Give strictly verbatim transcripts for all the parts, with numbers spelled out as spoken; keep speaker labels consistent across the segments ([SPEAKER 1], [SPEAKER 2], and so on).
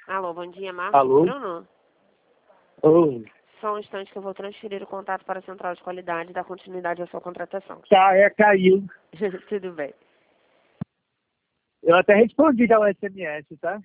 [SPEAKER 1] Alô, bom dia, Marcos.
[SPEAKER 2] Alô?
[SPEAKER 1] Bruno?
[SPEAKER 2] Oi.
[SPEAKER 1] Só um instante que eu vou transferir o contato para a central de qualidade e dar continuidade à sua contratação.
[SPEAKER 2] Tá, é, caiu.
[SPEAKER 1] Tudo bem.
[SPEAKER 2] Eu até respondi já o S M S, tá?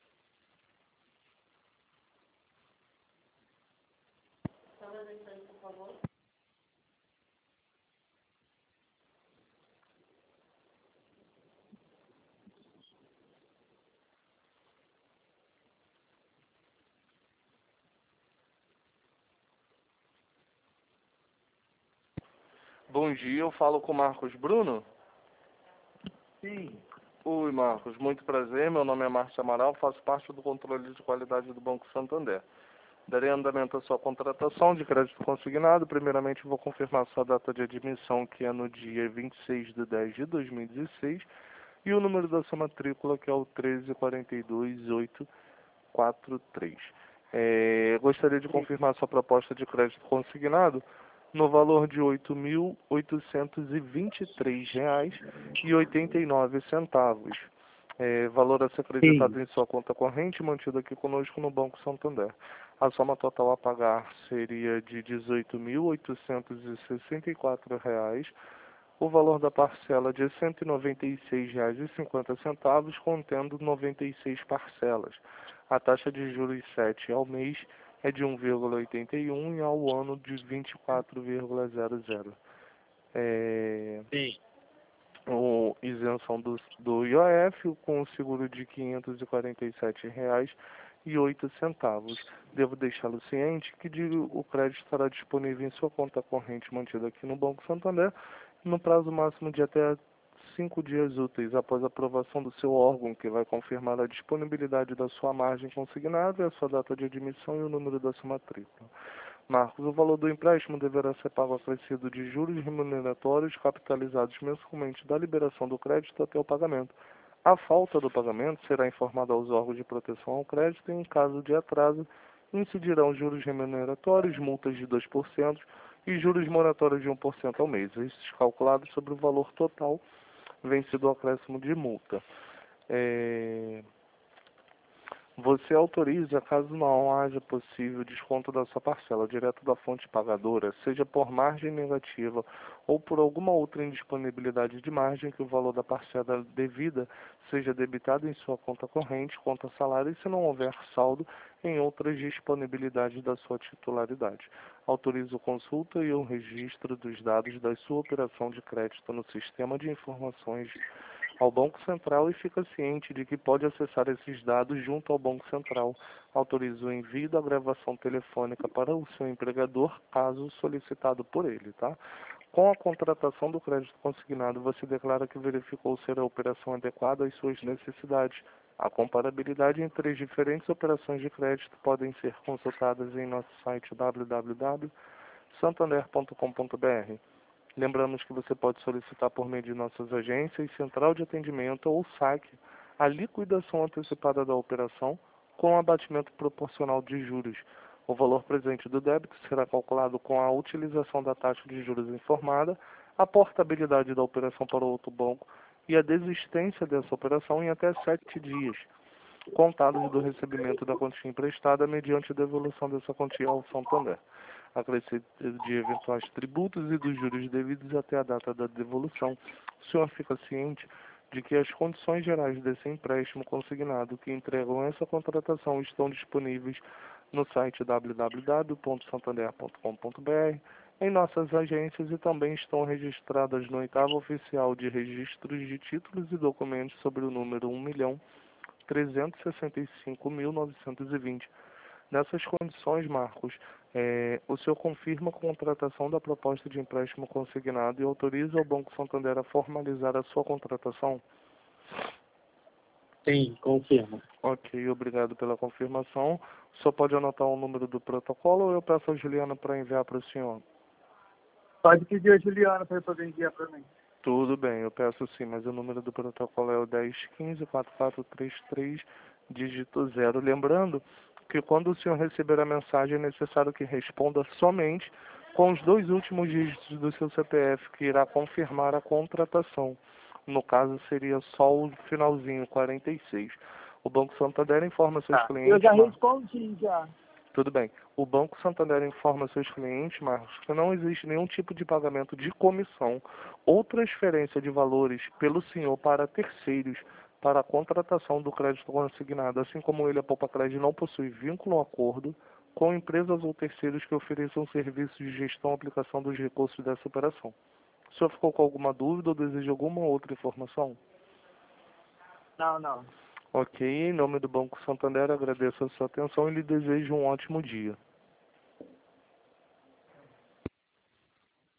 [SPEAKER 3] Bom dia, eu falo com o Marcos Bruno.
[SPEAKER 2] Sim.
[SPEAKER 3] Oi, Marcos, muito prazer. Meu nome é Márcio Amaral, faço parte do controle de qualidade do Banco Santander. Darei andamento à sua contratação de crédito consignado. Primeiramente, vou confirmar sua data de admissão, que é no dia vinte e seis de dez de dois mil e dezesseis, e o número da sua matrícula, que é o treze quatro dois oito quatro três. É, gostaria de confirmar sua proposta de crédito consignado no valor de oito mil oitocentos e vinte e três reais e oitenta e nove centavos. É, valor a ser acreditado
[SPEAKER 2] Sim.
[SPEAKER 3] em sua conta corrente, mantido aqui conosco no Banco Santander. A soma total a pagar seria de dezoito mil oitocentos e sessenta e quatro reais. O valor da parcela de cento e noventa e seis reais e cinquenta centavos, contendo noventa e seis parcelas. A taxa de juros sete ao mês é de um vírgula oitenta e um e ao ano de vinte e quatro vírgula zero zero. É...
[SPEAKER 2] Sim.
[SPEAKER 3] O isenção do, do I O F com o seguro de quinhentos e quarenta e sete reais e oito centavos. Devo deixá-lo ciente que de, o crédito estará disponível em sua conta corrente mantida aqui no Banco Santander no prazo máximo de até cinco dias úteis após a aprovação do seu órgão, que vai confirmar a disponibilidade da sua margem consignada, a sua data de admissão e o número da sua matrícula. Marcos, o valor do empréstimo deverá ser pago acrescido de juros remuneratórios capitalizados mensalmente da liberação do crédito até o pagamento. A falta do pagamento será informada aos órgãos de proteção ao crédito e, em caso de atraso, incidirão juros remuneratórios, multas de dois por cento e juros moratórios de um por cento ao mês, estes calculados sobre o valor total vencido ao acréscimo de multa. É... Você autoriza, caso não haja possível desconto da sua parcela direto da fonte pagadora, seja por margem negativa ou por alguma outra indisponibilidade de margem, que o valor da parcela devida seja debitado em sua conta corrente, conta salário, e se não houver saldo, em outras disponibilidades da sua titularidade. Autorizo consulta e o registro dos dados da sua operação de crédito no sistema de informações ao Banco Central e fica ciente de que pode acessar esses dados junto ao Banco Central. Autoriza o envio da gravação telefônica para o seu empregador, caso solicitado por ele, tá? Com a contratação do crédito consignado, você declara que verificou ser a operação adequada às suas necessidades. A comparabilidade entre as diferentes operações de crédito podem ser consultadas em nosso site w w w ponto santander ponto com ponto b r. Lembramos que você pode solicitar por meio de nossas agências, central de atendimento ou saque a liquidação antecipada da operação com abatimento proporcional de juros. O valor presente do débito será calculado com a utilização da taxa de juros informada, a portabilidade da operação para outro banco e a desistência dessa operação em até sete dias, contados do recebimento da quantia emprestada mediante a devolução dessa quantia ao Santander, acrescido de eventuais tributos e dos juros devidos até a data da devolução. O senhor fica ciente de que as condições gerais desse empréstimo consignado que entregam essa contratação estão disponíveis no site w w w ponto santander ponto com ponto b r, em nossas agências, e também estão registradas no oitavo oficial de registros de títulos e documentos sobre o número um milhão trezentos e sessenta e cinco mil novecentos e vinte. Nessas condições, Marcos, é, o senhor confirma a contratação da proposta de empréstimo consignado e autoriza o Banco Santander a formalizar a sua contratação?
[SPEAKER 2] Sim, confirmo.
[SPEAKER 3] Ok, obrigado pela confirmação. O senhor pode anotar o número do protocolo ou eu peço a Juliana para enviar para o senhor?
[SPEAKER 2] Pode pedir a Juliana para poder enviar para mim.
[SPEAKER 3] Tudo bem, eu peço sim, mas o número do protocolo é o dez quinze, quatro quatro três três, dígito zero. Lembrando que quando o senhor receber a mensagem é necessário que responda somente com os dois últimos dígitos do seu C P F, que irá confirmar a contratação. No caso, seria só o finalzinho, quarenta e seis. O Banco Santander informa seus
[SPEAKER 2] Tá.
[SPEAKER 3] clientes...
[SPEAKER 2] Eu já
[SPEAKER 3] Marcos.
[SPEAKER 2] respondi já.
[SPEAKER 3] Tudo bem. O Banco Santander informa seus clientes, Marcos, que não existe nenhum tipo de pagamento de comissão ou transferência de valores pelo senhor para terceiros para a contratação do crédito consignado, assim como ele, a Poupa Crédito, não possui vínculo ou acordo com empresas ou terceiros que ofereçam serviços de gestão e aplicação dos recursos dessa operação. O senhor ficou com alguma dúvida ou deseja alguma outra informação?
[SPEAKER 2] Não, não.
[SPEAKER 3] Ok, em nome do Banco Santander, agradeço a sua atenção e lhe desejo um ótimo dia.